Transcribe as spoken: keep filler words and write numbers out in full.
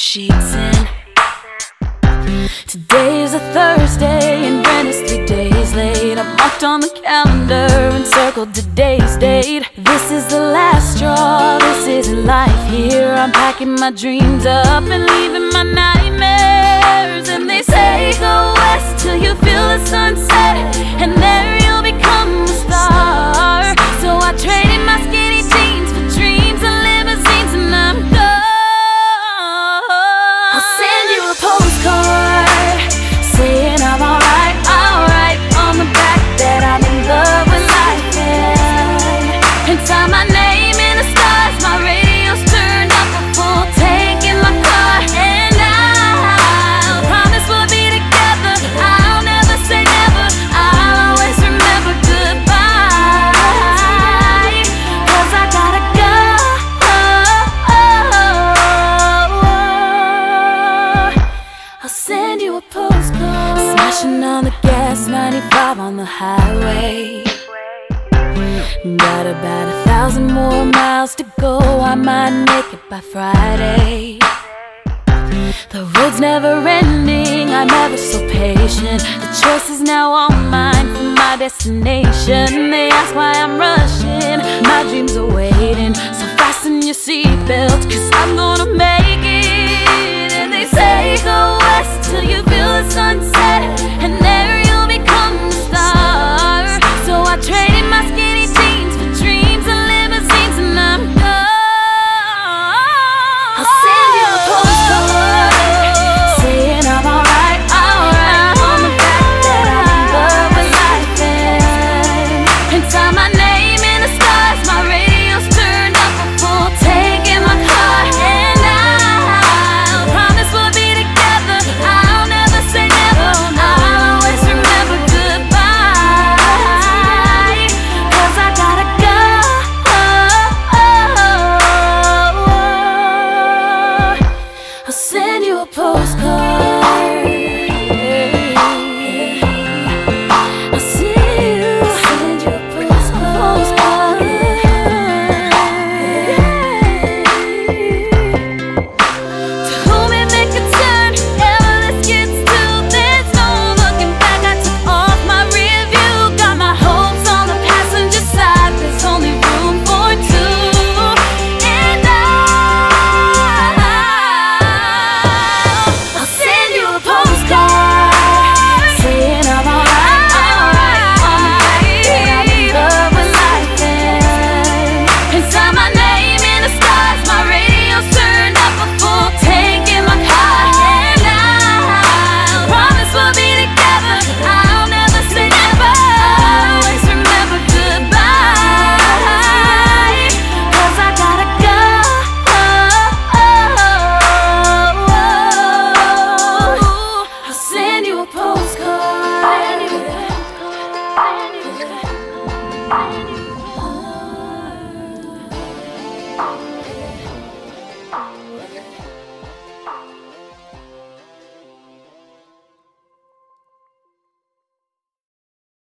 sheets in. Today's a Thursday and rent is three days late. I'm marked on the calendar and circled today's date. This is the last straw, this isn't life here. I'm packing my dreams up and leaving my nightmares. And they say go west till you feel the sunset, and there you'll become a star. So I traded my skinny jeans for dreams and limousines, and I'm gone. I'll send you a postcard saying I'm alright, alright, on the back that I'm in love with life, and, and sign my name in the stars. My radio's turned up a full tank in my car, and I'll promise we'll be together. I'll never say never, I'll always remember goodbye, 'cause I gotta go. I'll send you a postcard. Smashing on the gas, ninety-five on the highway. Got about a thousand more miles to go. I might make it by Friday. The road's never ending, I'm ever so patient. The choice is now all mine for my destination. They ask why I'm rushing, my dreams are waiting. So fasten your seatbelt, 'cause I'm going